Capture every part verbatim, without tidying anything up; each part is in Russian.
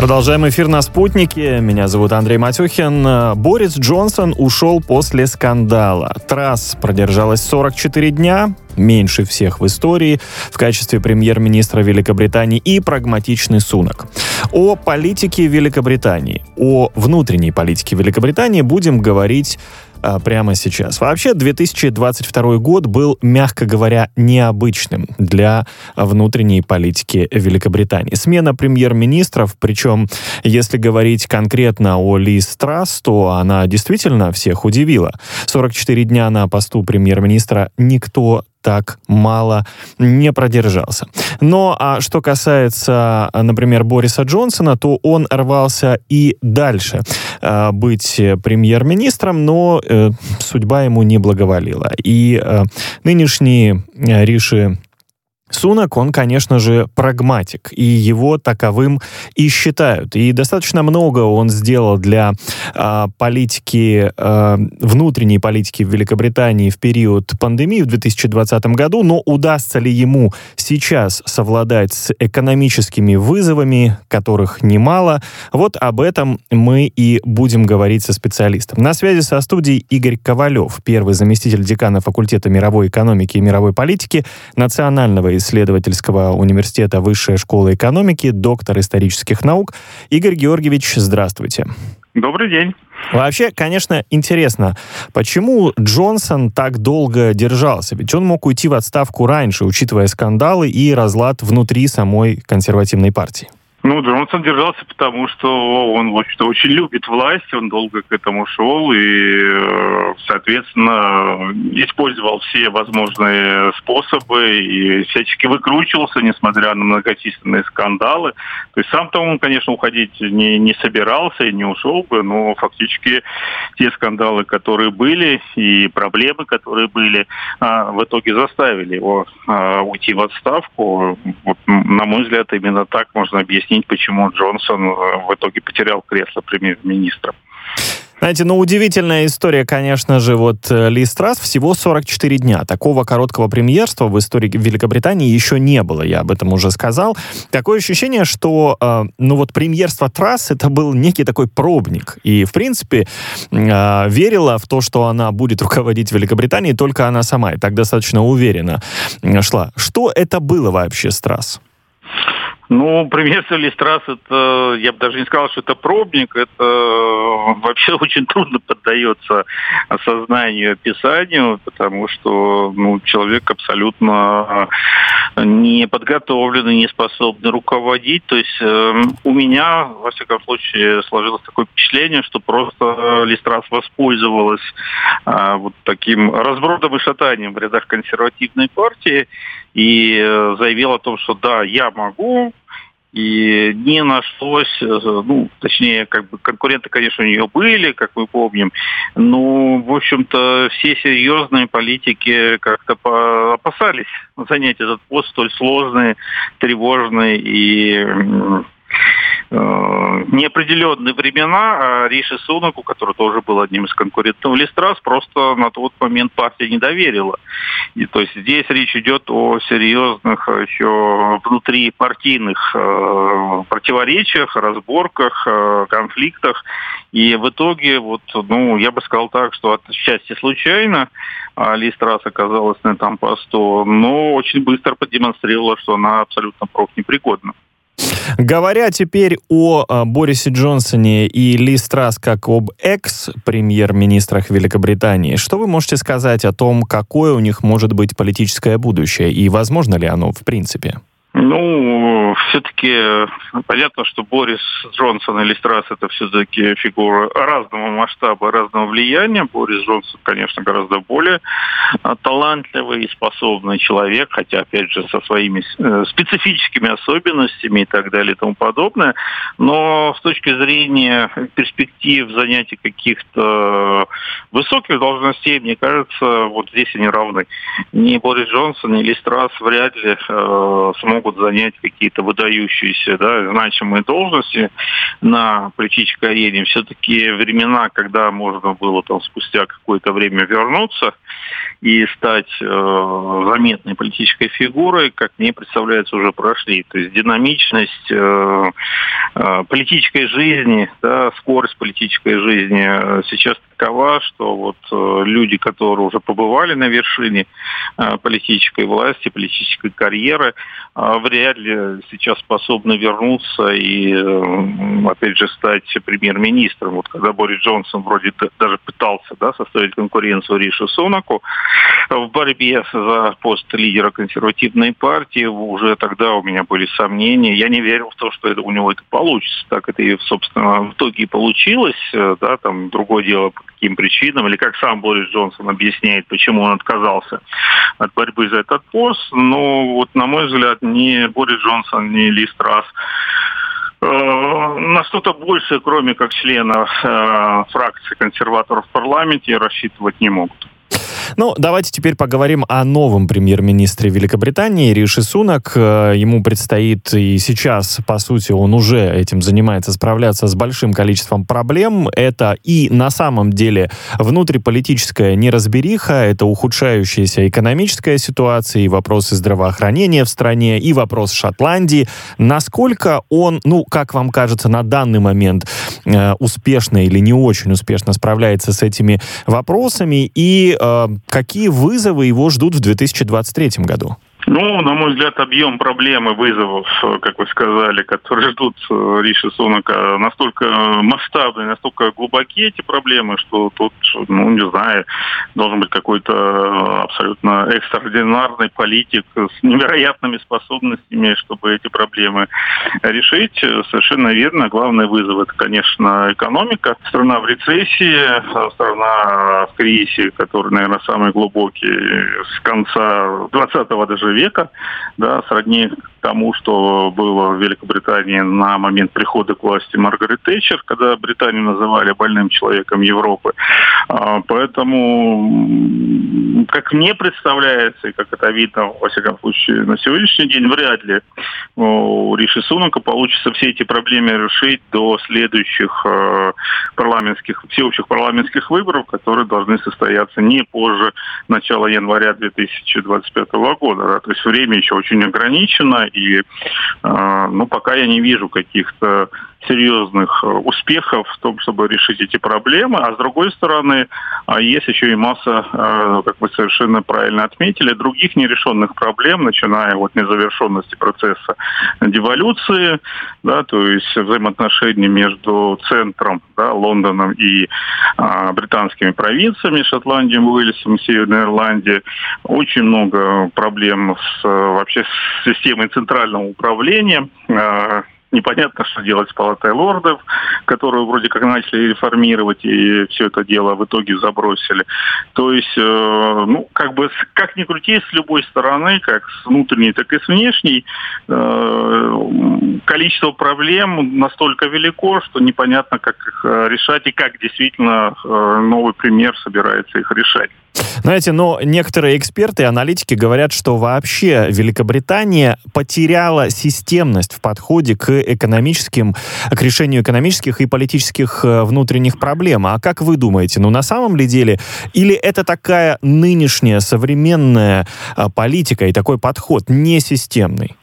Продолжаем эфир на «Спутнике». Меня зовут Андрей Матюхин. Борис Джонсон ушел после скандала. Трасс продержалась сорок четыре дня, меньше всех в истории, в качестве премьер-министра Великобритании, и прагматичный Сунак. О политике Великобритании, о внутренней политике Великобритании будем говорить а, прямо сейчас. Вообще, две тысячи двадцать второй год был, мягко говоря, необычным для внутренней политики Великобритании. Смена премьер-министров, причем, если говорить конкретно о Лиз Трасс, то она действительно всех удивила. сорок четыре дня на посту премьер-министра никто так мало не продержался. Но а что касается, например, Бориса Джонсона, то он рвался и дальше э, быть премьер-министром, но э, судьба ему не благоволила. И э, нынешний э, Риши Сунак, он, конечно же, прагматик, и его таковым и считают. И достаточно много он сделал для э, политики, э, внутренней политики в Великобритании в период пандемии в две тысячи двадцатом году, но удастся ли ему сейчас совладать с экономическими вызовами, которых немало, вот об этом мы и будем говорить со специалистом. На связи со студией Игорь Ковалев, первый заместитель декана факультета мировой экономики и мировой политики Национального исследовательского университета Высшая школа экономики, доктор исторических наук. Игорь Георгиевич, здравствуйте. Добрый день. Вообще, конечно, интересно, почему Джонсон так долго держался? Ведь он мог уйти в отставку раньше, учитывая скандалы и разлад внутри самой консервативной партии. Ну, Джонсон держался, потому что он, в общем-то, очень любит власть, он долго к этому шел и, соответственно, использовал все возможные способы и всячески выкручивался, несмотря на многочисленные скандалы. То есть сам-то он, конечно, уходить не, не собирался и не ушел бы, но фактически те скандалы, которые были, и проблемы, которые были, в итоге заставили его уйти в отставку. Вот, на мой взгляд, именно так можно объяснить, почему Джонсон в итоге потерял кресло премьер-министра. Знаете, ну, удивительная история, конечно же, вот Лиз Трасс, всего сорок четыре дня. Такого короткого премьерства в истории Великобритании еще не было, я об этом уже сказал. Такое ощущение, что, э, ну, вот премьерство Трасс, это был некий такой пробник. И, в принципе, э, верила в то, что она будет руководить Великобританией, только она сама, и так достаточно уверенно шла. Что это было вообще с Трасс? Ну, премьерство Лиз Трасс, это, я бы даже не сказал, что это пробник, это вообще очень трудно поддается осознанию, описанию, потому что, ну, человек абсолютно не подготовленный, не способный руководить. То есть э, у меня, во всяком случае, сложилось такое впечатление, что просто Лиз Трасс воспользовалась э, вот таким разбродом и шатанием в рядах консервативной партии и э, заявила о том, что да, я могу. И не нашлось, ну, точнее, как бы конкуренты, конечно, у нее были, как мы помним, но, в общем-то, все серьезные политики как-то опасались занять этот пост столь сложный, тревожный и неопределенные времена, а Риши Сунаку, который тоже был одним из конкурентов Лиз Трасс, просто на тот момент партия не доверила. И, то есть здесь речь идет о серьезных еще внутрипартийных э, противоречиях, разборках, э, конфликтах. И в итоге, вот, ну, я бы сказал так, что отчасти случайно а Лиз Трасс оказалась на этом посту, но очень быстро продемонстрировала, что она абсолютно профнепригодна. Говоря теперь о, о Борисе Джонсоне и Лиз Трасс как об экс-премьер-министрах Великобритании, что вы можете сказать о том, какое у них может быть политическое будущее и возможно ли оно в принципе? Ну, все-таки понятно, что Борис Джонсон и Лиз Трасс — это все-таки фигуры разного масштаба, разного влияния. Борис Джонсон, конечно, гораздо более талантливый и способный человек, хотя, опять же, со своими специфическими особенностями и так далее и тому подобное. Но с точки зрения перспектив занятия каких-то высоких должностей, мне кажется, вот здесь они равны. Ни Борис Джонсон, ни Лиз Трасс вряд ли э, смогут занять какие-то выдающиеся, да, значимые должности на политической арене. Все-таки времена, когда можно было там спустя какое-то время вернуться и стать э, заметной политической фигурой, как мне представляется, уже прошли. То есть динамичность, э, политической жизни, да, скорость политической жизни сейчас такова, что вот люди, которые уже побывали на вершине политической власти, политической карьеры, вряд ли сейчас способны вернуться и, опять же, стать премьер-министром. Вот когда Борис Джонсон вроде даже пытался, да, составить конкуренцию Риши Сунаку в борьбе за пост лидера консервативной партии, уже тогда у меня были сомнения. Я не верил в то, что это, у него это получится. Так это и, собственно, в итоге и получилось. Да, там другое дело, по каким причинам, или как сам Борис Джонсон объясняет, почему он отказался от борьбы за этот пост. Но вот, на мой взгляд, ни Борис Джонсон, ни Ли Страс на что-то большее, кроме как члена э, фракции консерваторов в парламенте, рассчитывать не могут. Ну, давайте теперь поговорим о новом премьер-министре Великобритании Риши Сунак. Ему предстоит и сейчас, по сути, он уже этим занимается, справляться с большим количеством проблем. Это и на самом деле внутриполитическая неразбериха, это ухудшающаяся экономическая ситуация, и вопросы здравоохранения в стране, и вопрос Шотландии. Насколько он, ну, как вам кажется, на данный момент э, успешно или не очень успешно справляется с этими вопросами, и э, какие вызовы его ждут в две тысячи двадцать третьем году? Ну, на мой взгляд, объем проблем и вызовов, как вы сказали, которые ждут Риши Сунака, настолько масштабные, настолько глубокие эти проблемы, что тут, ну, не знаю, должен быть какой-то абсолютно экстраординарный политик с невероятными способностями, чтобы эти проблемы решить. Совершенно верно. Главный вызов – это, конечно, экономика. Страна в рецессии, страна в кризисе, который, наверное, самый глубокий с конца двадцатого даже века, да, сродни тому, что было в Великобритании на момент прихода к власти Маргарет Тэтчер, когда Британию называли больным человеком Европы. Поэтому, как мне представляется, и как это видно, во всяком случае, на сегодняшний день, вряд ли у Риши Сунака получится все эти проблемы решить до следующих парламентских, всеобщих парламентских выборов, которые должны состояться не позже начала января две тысячи двадцать пятого года. Да. То есть время еще очень ограничено, и э, ну, пока я не вижу каких-то серьезных успехов в том, чтобы решить эти проблемы. А с другой стороны, есть еще и масса, как вы совершенно правильно отметили, других нерешенных проблем, начиная от незавершенности процесса деволюции, да, то есть взаимоотношений между центром, да, Лондоном и а, британскими провинциями, Шотландией, Уэльсом, Северной Ирландией. Очень много проблем с, вообще с системой центрального управления. Непонятно, что делать с Палатой лордов, которую вроде как начали реформировать, и все это дело в итоге забросили. То есть, э, ну, как бы, как ни крути, с любой стороны, как с внутренней, так и с внешней, э, количество проблем настолько велико, что непонятно, как их решать и как действительно э, новый премьер собирается их решать. Знаете, но некоторые эксперты и аналитики говорят, что вообще Великобритания потеряла системность в подходе к экономическим, к решению экономических и политических внутренних проблем. А как вы думаете, ну на самом ли деле, или это такая нынешняя современная политика и такой подход несистемный?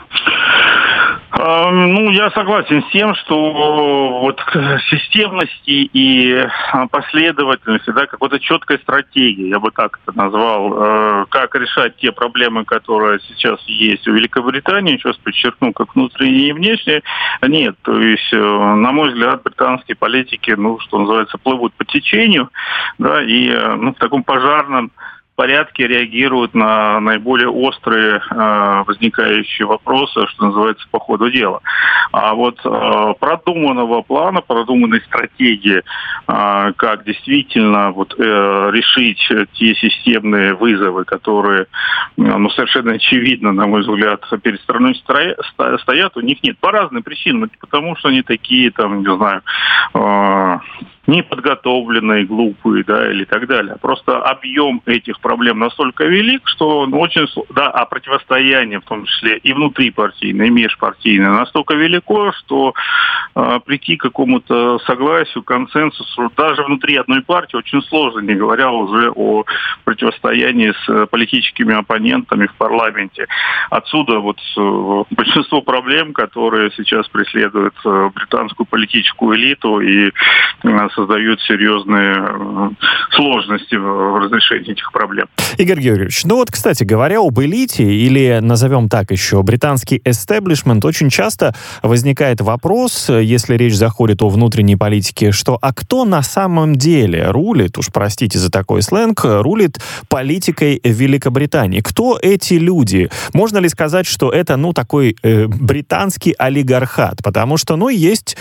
Ну, я согласен с тем, что вот системности и последовательности, да, какой-то четкой стратегии, я бы так это назвал, как решать те проблемы, которые сейчас есть в Великобритании, сейчас подчеркну, как внутренние и внешние, нет. То есть, на мой взгляд, британские политики, ну, что называется, плывут по течению, да, и ну, в таком пожарном порядке реагируют на наиболее острые э, возникающие вопросы, что называется, по ходу дела. А вот э, продуманного плана, продуманной стратегии, э, как действительно вот, э, решить те системные вызовы, которые, э, ну, совершенно очевидно, на мой взгляд, перед страной стоят, у них нет. По разным причинам. Потому что они такие, там, не знаю, э, неподготовленные, глупые, да, или так далее. Просто объем этих проблем настолько велик, что ну, очень, да, а противостояние, в том числе и внутрипартийное, и межпартийное, настолько велико, что э, прийти к какому-то согласию, консенсусу даже внутри одной партии очень сложно, не говоря уже о противостоянии с политическими оппонентами в парламенте. Отсюда вот э, большинство проблем, которые сейчас преследуют э, британскую политическую элиту и э, создают серьезные э, сложности в разрешении этих проблем. Игорь Георгиевич, ну вот, кстати, говоря об элите, или назовем так еще, британский эстеблишмент, очень часто возникает вопрос, если речь заходит о внутренней политике, что а кто на самом деле рулит, уж простите за такой сленг, рулит политикой Великобритании? Кто эти люди? Можно ли сказать, что это, ну, такой э, британский олигархат? Потому что, ну, есть,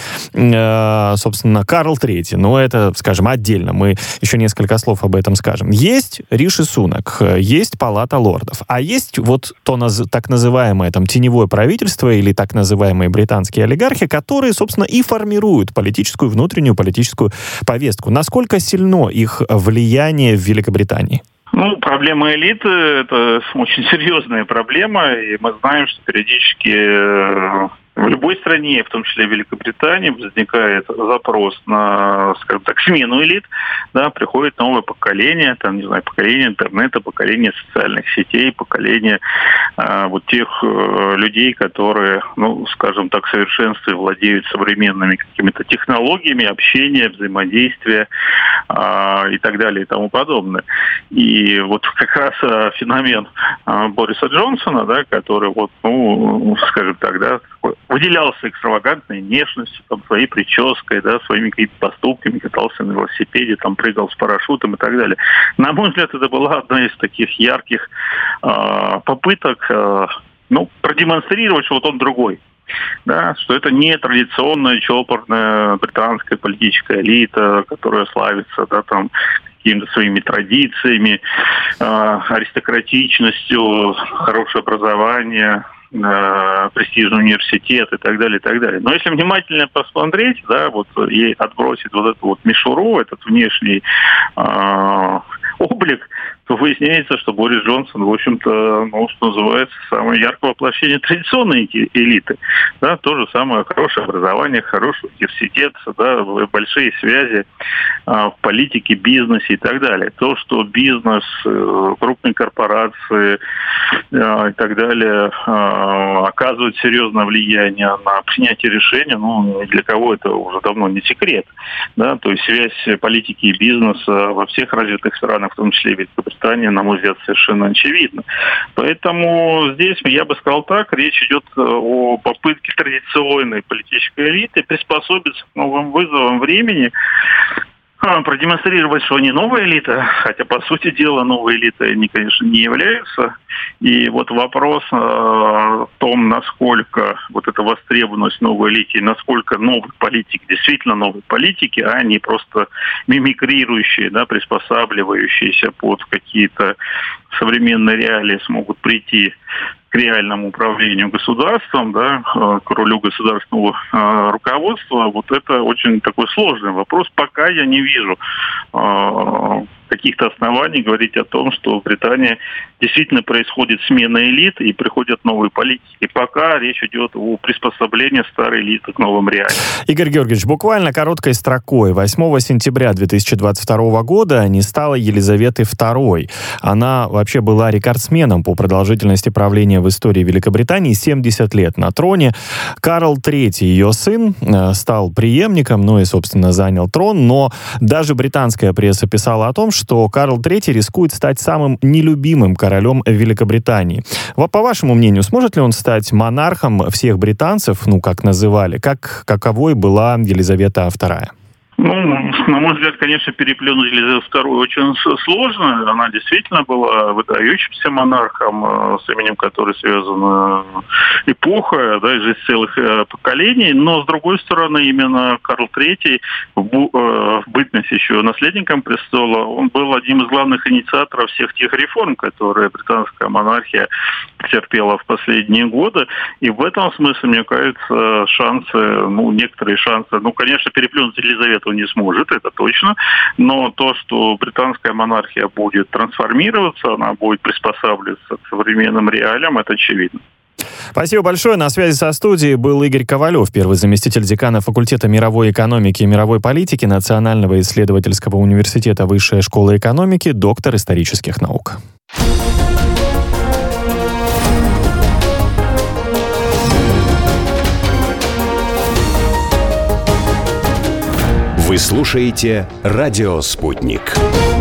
э, собственно, Карл Третий, но это, скажем, отдельно, мы еще несколько слов об этом скажем. Есть Риши Сунак, есть Палата лордов, а есть вот то так называемое там теневое правительство или так называемые британские олигархи, которые, собственно, и формируют политическую, внутреннюю политическую повестку. Насколько сильно их влияние в Великобритании? Ну, проблема элиты – это очень серьезная проблема, и мы знаем, что периодически в любой стране, в том числе в Великобритании, возникает запрос на, скажем так, смену элит, да, приходит новое поколение, там, не знаю, поколение интернета, поколение социальных сетей, поколение э, вот тех э, людей, которые, ну, скажем так, в совершенстве владеют современными какими-то технологиями общения, взаимодействия э, и так далее и тому подобное. И вот как раз э, феномен э, Бориса Джонсона, да, который вот, ну, скажем так, да, выделялся экстравагантной внешностью, там, своей прической, да, своими какими-то поступками, катался на велосипеде, там, прыгал с парашютом и так далее. На мой взгляд, это была одна из таких ярких э, попыток э, ну, продемонстрировать, что вот он другой. Да, что это не традиционная чопорная британская политическая элита, которая славится, да, там, какими-то своими традициями, э, аристократичностью, хорошее образование, престижный университет и так далее, и так далее. Но если внимательно посмотреть, да, вот и отбросить вот эту вот мишуру, этот внешний э, облик, то выясняется, что Борис Джонсон, в общем-то, ну, что называется, самое яркое воплощение традиционной элиты. Да, то же самое хорошее образование, хороший университет, да, большие связи а, в политике, бизнесе и так далее. То, что бизнес, крупные корпорации а, и так далее а, оказывают серьезное влияние на принятие решений, ну, для кого это уже давно не секрет. Да, то есть связь политики и бизнеса во всех развитых странах, в том числе и Великобритании, на мой взгляд, совершенно очевидно. Поэтому здесь, я бы сказал так, речь идет о попытке традиционной политической элиты приспособиться к новым вызовам времени, продемонстрировать, что они новая элита, хотя, по сути дела, новой элитой они, конечно, не являются. И вот вопрос э, о том, насколько вот эта востребованность новой элиты, насколько новые политики, действительно новые политики, а не просто мимикрирующие, да, приспосабливающиеся под какие-то современные реалии, смогут прийти к реальному управлению государством, да, к рулю государственного э, руководства, вот это очень такой сложный вопрос. Пока я не вижу э, каких-то оснований говорить о том, что в Британии действительно происходит смена элит и приходят новые политики. Пока речь идет о приспособлении старой элиты к новым реалиям. Игорь Георгиевич, буквально короткой строкой. восьмого сентября две тысячи двадцать второго года не стала Елизаветы второй. Она вообще была рекордсменом по продолжительности правления в истории Великобритании, семьдесят лет на троне. Карл Третий, ее сын, стал преемником, ну и, собственно, занял трон, но даже британская пресса писала о том, что Карл Третий рискует стать самым нелюбимым королем Великобритании. По вашему мнению, сможет ли он стать монархом всех британцев, ну, как называли, как каковой была Елизавета вторая? Ну, на мой взгляд, конечно, переплюнуть Елизавету вторую очень сложно. Она действительно была выдающимся монархом, с именем которой связана эпоха, да, и жизнь целых поколений. Но, с другой стороны, именно Карл Третий, в бытность еще наследником престола, он был одним из главных инициаторов всех тех реформ, которые британская монархия терпела в последние годы. И в этом смысле, мне кажется, шансы, ну, некоторые шансы, ну, конечно, переплюнуть Елизавету что не сможет, это точно. Но то, что британская монархия будет трансформироваться, она будет приспосабливаться к современным реалиям, это очевидно. Спасибо большое. На связи со студией был Игорь Ковалев, первый заместитель декана факультета мировой экономики и мировой политики Национального исследовательского университета Высшая школа экономики, доктор исторических наук. Вы слушаете «Радио Спутник».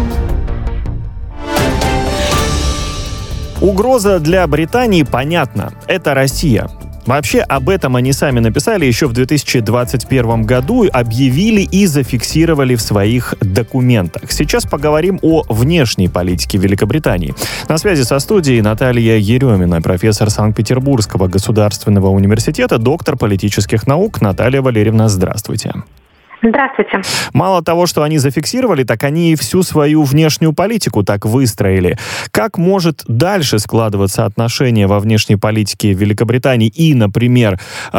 Угроза для Британии понятна. Это Россия. Вообще, об этом они сами написали еще в две тысячи двадцать первом году, объявили и зафиксировали в своих документах. Сейчас поговорим о внешней политике Великобритании. На связи со студией Наталья Еремина, профессор Санкт-Петербургского государственного университета, доктор политических наук. Наталья Валерьевна, здравствуйте. Здравствуйте. Мало того, что они зафиксировали, так они и всю свою внешнюю политику так выстроили. Как может дальше складываться отношение во внешней политике Великобритании и, например,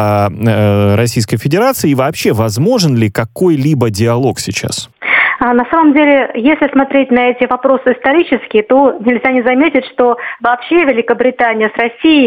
Российской Федерации? И вообще, возможен ли какой-либо диалог сейчас? На самом деле, если смотреть на эти вопросы исторически, то нельзя не заметить, что вообще Великобритания с Россией,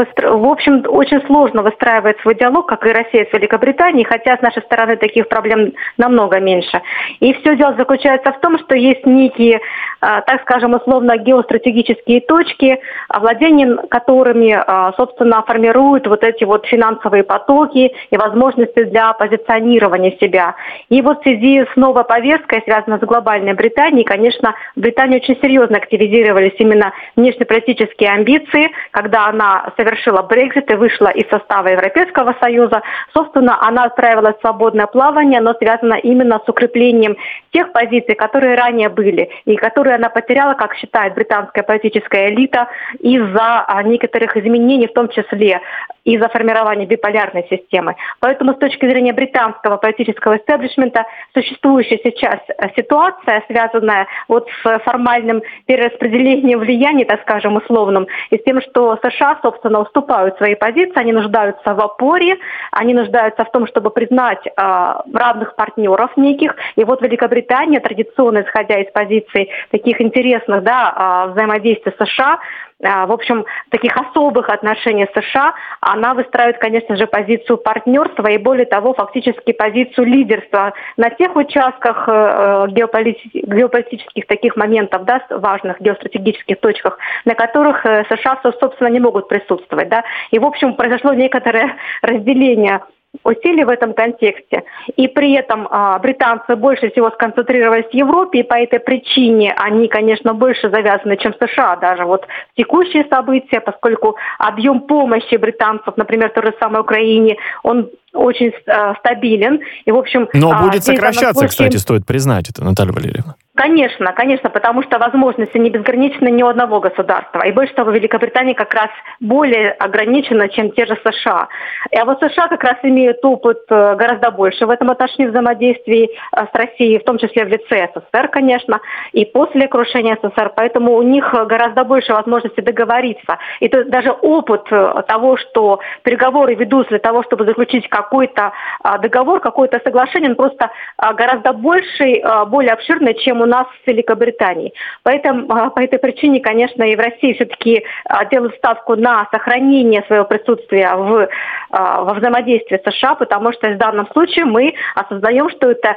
в общем, очень сложно выстраивает свой диалог, как и Россия с Великобританией, хотя с нашей стороны таких проблем намного меньше. И все дело заключается в том, что есть некие, так скажем, условно геостратегические точки, владением которыми, собственно, формируют вот эти вот финансовые потоки и возможности для позиционирования себя. И вот в связи с новой повесткой, связано с глобальной Британией, конечно, в Британии очень серьезно активизировались именно внешнеполитические амбиции, когда она совершила Брексит и вышла из состава Европейского Союза. Собственно, она отправилась в свободное плавание, но связано именно с укреплением тех позиций, которые ранее были, и которые она потеряла, как считает британская политическая элита, из-за некоторых изменений, в том числе из-за формирования биполярной системы. Поэтому с точки зрения британского политического истеблишмента существующая сейчас ситуация, связанная вот с формальным перераспределением влияний, так скажем, условным, и с тем, что США, собственно, уступают свои позиции, они нуждаются в опоре, они нуждаются в том, чтобы признать э, равных партнеров неких. И вот Великобритания, традиционно исходя из позиций таких интересных, да, э, взаимодействий с США, в общем, таких особых отношений с США, она выстраивает, конечно же, позицию партнерства и, более того, фактически позицию лидерства на тех участках геополити- геополитических таких моментов, да, важных геостратегических точках, на которых США, собственно, не могут присутствовать. Да. И, в общем, произошло некоторое разделение усилий в этом контексте. И при этом а, британцы больше всего сконцентрировались в Европе, и по этой причине они, конечно, больше завязаны, чем США, даже вот в текущие события, поскольку объем помощи британцев, например, той же самой Украине, он очень а, стабилен. И, в общем, Но а, будет сокращаться, случае... кстати, стоит признать это, Наталья Валерьевна. Конечно, конечно, потому что возможности не безграничны ни у одного государства. И больше того, Великобритания как раз более ограничена, чем те же США. А вот США как раз имеют опыт гораздо больше в этом отношении взаимодействии с Россией, в том числе в лице СССР, конечно, и после крушения СССР. Поэтому у них гораздо больше возможностей договориться. И то, даже опыт того, что переговоры ведутся для того, чтобы заключить какой-то договор, какое-то соглашение, он просто гораздо больший, более обширный, чем у нас с Великобританией. Поэтому, по этой причине, конечно, и в России все-таки делают ставку на сохранение своего присутствия в, во взаимодействии с США, потому что в данном случае мы осознаем, что это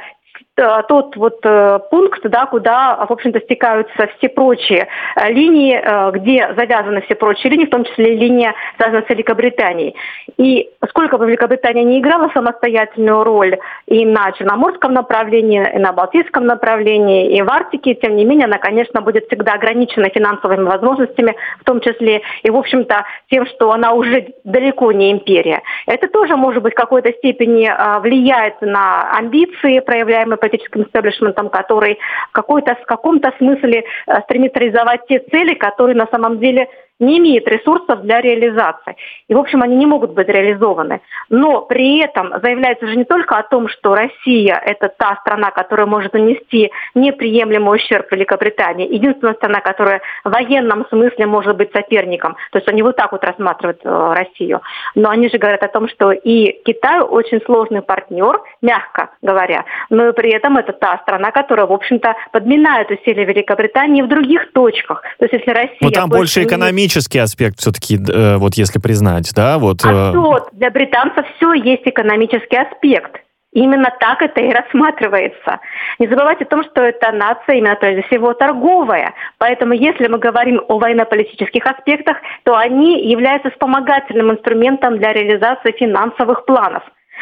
тот вот э, пункт, да, куда, в общем-то, стекаются все прочие э, линии, э, где завязаны все прочие линии, в том числе и линия, связанная с Великобританией. И сколько бы Великобритания не играла самостоятельную роль и на Черноморском направлении, и на Балтийском направлении, и в Арктике, тем не менее, она, конечно, будет всегда ограничена финансовыми возможностями, в том числе и, в общем-то, тем, что она уже далеко не империя. Это тоже, может быть, в какой-то степени э, влияет на амбиции, проявляемые политическим истеблишментом, который в, какой-то, в каком-то смысле э, стремится реализовать те цели, которые на самом деле не имеет ресурсов для реализации. И, в общем, они не могут быть реализованы. Но при этом заявляется же не только о том, что Россия – это та страна, которая может нанести неприемлемый ущерб Великобритании, единственная страна, которая в военном смысле может быть соперником. То есть они вот так вот рассматривают э, Россию. Но они же говорят о том, что и Китай очень сложный партнер, мягко говоря, но и при этом это та страна, которая, в общем-то, подминает усилия Великобритании в других точках. То есть если Россия... Ну там больше экономический аспект все-таки, э, вот если признать, да? Вот, э... А что? Для британцев все есть экономический аспект. Именно так это и рассматривается. Не забывайте о том, что эта нация именно прежде всего торговая. Поэтому если мы говорим о военно-политических аспектах, то они являются вспомогательным инструментом для реализации финансовых планов.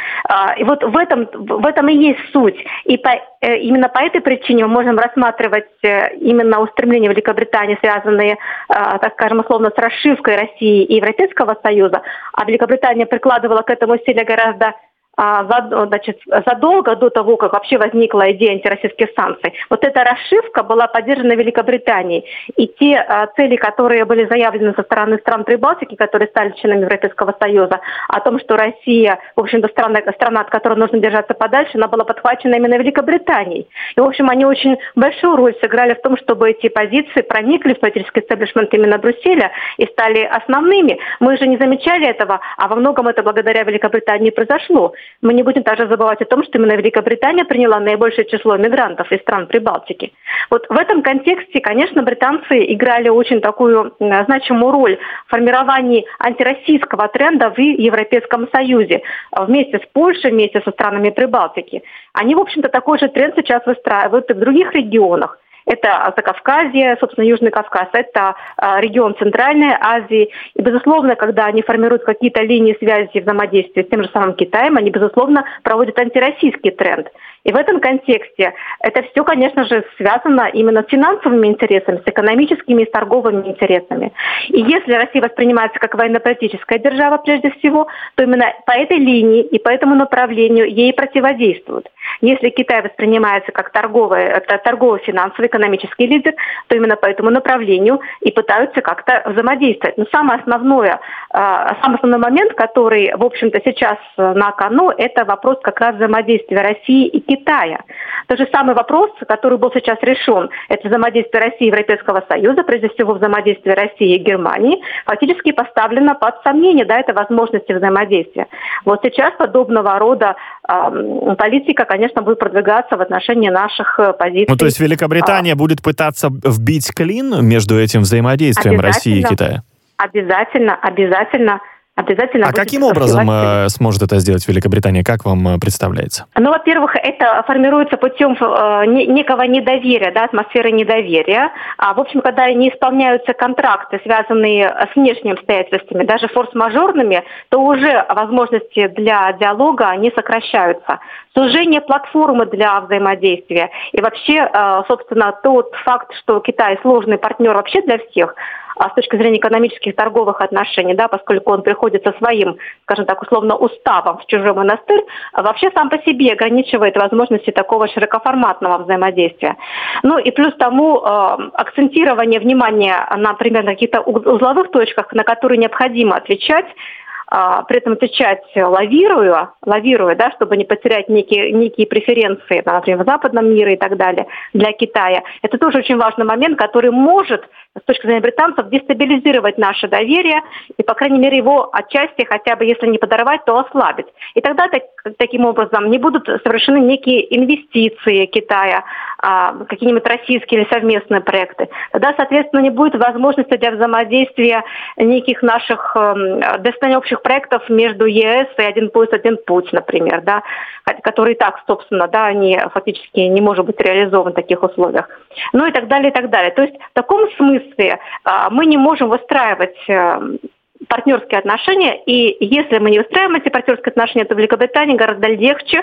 И вот в этом, в этом и есть суть. И по, именно по этой причине мы можем рассматривать именно устремления Великобритании, связанные, так скажем, условно, с расшивкой России и Европейского Союза. А Великобритания прикладывала к этому усилия гораздо Значит, задолго до того, как вообще возникла идея антироссийских санкций. Вот эта расшивка была поддержана Великобританией. И те а, цели, которые были заявлены со стороны стран Прибалтики, которые стали членами Европейского Союза, о том, что Россия, в общем-то, страна, страна, от которой нужно держаться подальше, она была подхвачена именно Великобританией. И, в общем, они очень большую роль сыграли в том, чтобы эти позиции проникли в политический истеблишмент именно Брюсселя и стали основными. Мы же не замечали этого, а во многом это благодаря Великобритании произошло. Мы не будем также забывать о том, что именно Великобритания приняла наибольшее число мигрантов из стран Прибалтики. Вот в этом контексте, конечно, британцы играли очень такую значимую роль в формировании антироссийского тренда в Европейском Союзе вместе с Польшей, вместе со странами Прибалтики. Они, в общем-то, такой же тренд сейчас выстраивают и в других регионах. Это Закавказье, собственно, Южный Кавказ, это э, регион Центральной Азии. И, безусловно, когда они формируют какие-то линии связи взаимодействия с тем же самым Китаем, они, безусловно, проводят антироссийский тренд. И в этом контексте это все, конечно же, связано именно с финансовыми интересами, с экономическими и с торговыми интересами. И если Россия воспринимается как военно-политическая держава прежде всего, то именно по этой линии и по этому направлению ей противодействуют. Если Китай воспринимается как торговый, торгово-финансовый экономический лидер, то именно по этому направлению и пытаются как-то взаимодействовать. Но самое основное, самый основной момент, который, в общем-то, сейчас на кону, это вопрос как раз взаимодействия России и Китая. Тот же самый вопрос, который был сейчас решен, это взаимодействие России и Европейского Союза, прежде всего взаимодействие России и Германии, фактически поставлено под сомнение, да, это возможности взаимодействия. Вот сейчас подобного рода э, политика, конечно, будет продвигаться в отношении наших позиций. Ну, то есть Великобритания а, будет пытаться вбить клин между этим взаимодействием России и Китая? Обязательно, обязательно. Обязательно. А каким образом э, сможет это сделать Великобритания? Как вам э, представляется? Ну, во-первых, это формируется путем э, некого недоверия, да, атмосферы недоверия. А, в общем, когда не исполняются контракты, связанные с внешними обстоятельствами, даже форс-мажорными, то уже возможности для диалога, они сокращаются. Сужение платформы для взаимодействия. И вообще, э, собственно, тот факт, что Китай сложный партнер вообще для всех, а с точки зрения экономических торговых отношений, да, поскольку он приходит со своим, скажем так, условно, уставом в чужой монастырь, вообще сам по себе ограничивает возможности такого широкоформатного взаимодействия. Ну и плюс тому э, акцентирование внимания на, например, на каких-то узловых точках, на которые необходимо отвечать, при этом отвечать лавируя, лавируя, да, чтобы не потерять некие, некие преференции, например, в западном мире и так далее, для Китая. Это тоже очень важный момент, который может, с точки зрения британцев, дестабилизировать наше доверие и, по крайней мере, его отчасти, хотя бы если не подорвать, то ослабить. И тогда так, таким образом не будут совершены некие инвестиции Китая, какие-нибудь российские или совместные проекты. Тогда, соответственно, не будет возможности для взаимодействия неких наших для создания общих проектов между ЕС и «Один пояс, один путь», например, да, которые и так, собственно, да, они фактически не может быть реализован в таких условиях. Ну и так далее, и так далее. То есть в таком смысле мы не можем выстраивать партнерские отношения, и если мы не выстраиваем эти партнерские отношения, то Великобритании гораздо легче,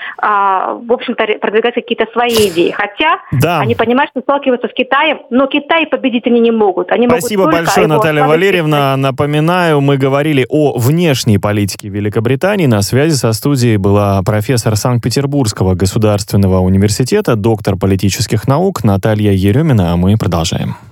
а, в общем-то, продвигать какие-то свои идеи. Хотя да. они понимают, что сталкиваются с Китаем, но Китай победить они не могут. Они Спасибо могут большое, Наталья Валерьевна. Напоминаю, мы говорили о внешней политике Великобритании. На связи со студией была профессор Санкт-Петербургского государственного университета, доктор политических наук Наталья Еремина, а мы продолжаем.